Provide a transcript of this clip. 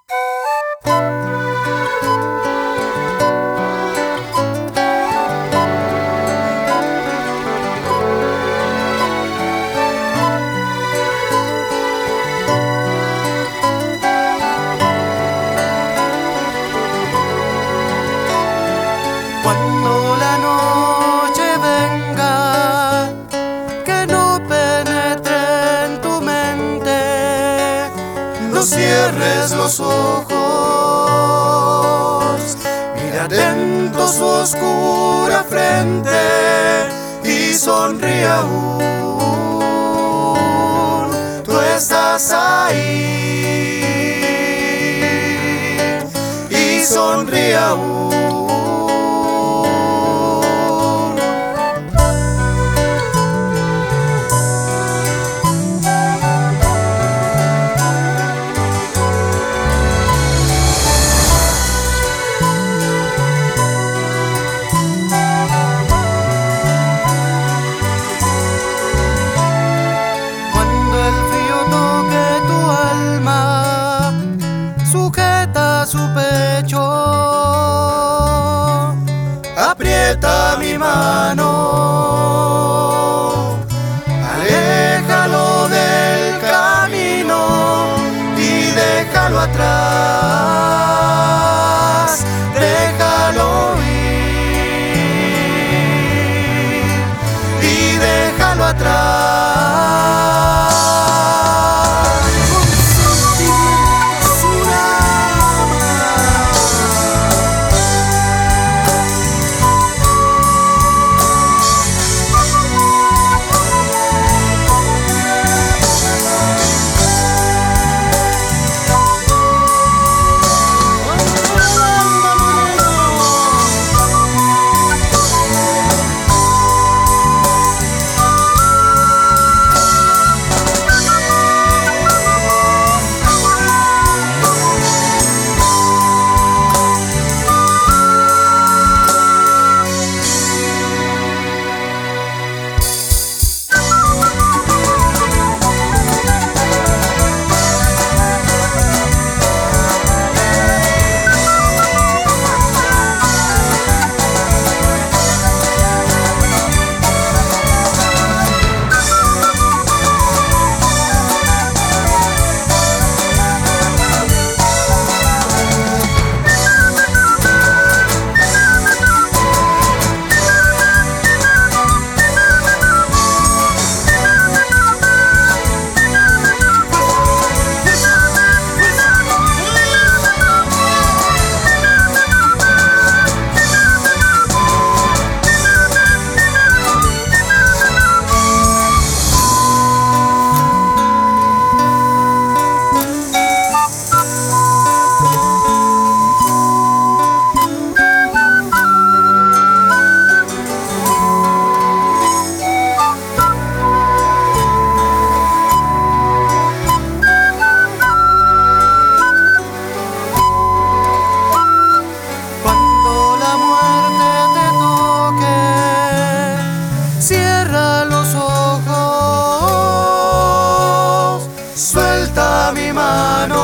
Cuando la noche venga, que no penetre en tu mente, no cierres los ojos, mira atento su oscura frente y sonríe aún, tú estás ahí y sonríe aún. Sujeta su pecho, aprieta mi mano, aléjalo del camino y déjalo atrás, déjalo ir y déjalo atrás. Suelta mi mano.